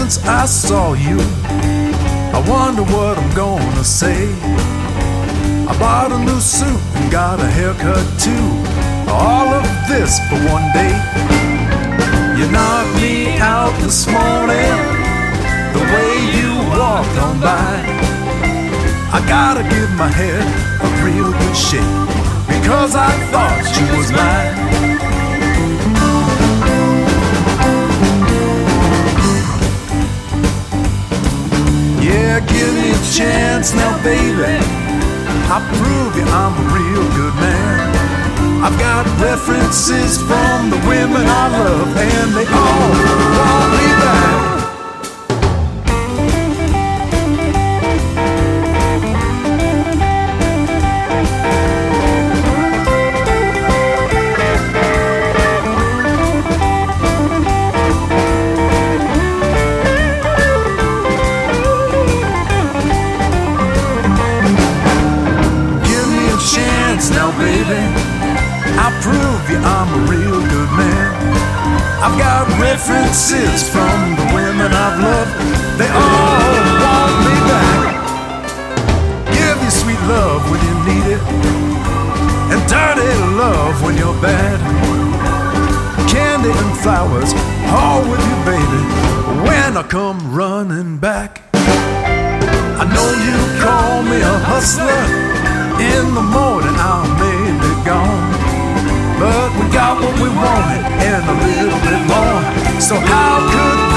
since I saw you. I wonder what I'm gonna say. I bought a new suit and got a haircut too. All of this for one day. You knocked me out this morning, the way you walked on by. I gotta give my head a real good shake, because I thought you was mine. Yeah, give me a chance now, baby. I'll prove you I'm a real good man. I've got references from the women I love, and they all want me back. Now, baby, I'll prove you I'm a real good man. I've got references from the women I've loved. They all want me back. Give you sweet love when you need it, and dirty love when you're bad. Candy and flowers, all with you, baby, when I come running back. I know you call me a hustler. In the morning I may be gone, but we got what we wanted and a little bit more. So how could